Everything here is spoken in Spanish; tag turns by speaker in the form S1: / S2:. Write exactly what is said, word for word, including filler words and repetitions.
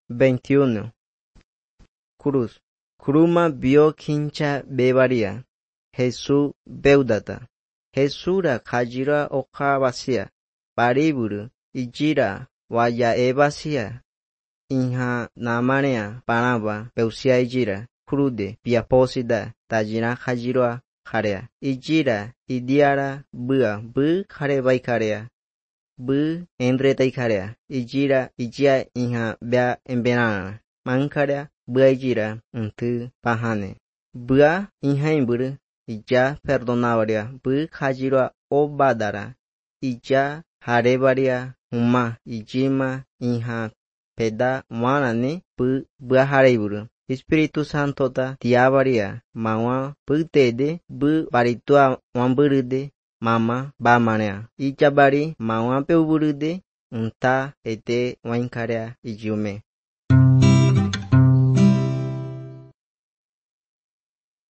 S1: veintiuno. Cruz. Cruma vio kincha bebaría. Jesús beudata. Jesura kajira oka vacía. Pariburu. Ijira waya e vacía. Inha namarea panaba beusia ijira. Crude piaposida tajira kajiroa karea. Ijira idiara bua bu kare bai karea. Bu enreta karea. Ijira ijia inha bea embenana. Mankarea bua ijira untu pahane. Bua inha imburu ija perdonabaria bu kajiroa obadara. Ija harebaria huma ijima inha peda wanane bu bua hareiburu. Espiritu Santo ta tiabaria mawa putede bu baritua wamburude mama bamanea. Ijabari mawa peuburude unta ete wainkarea ijume.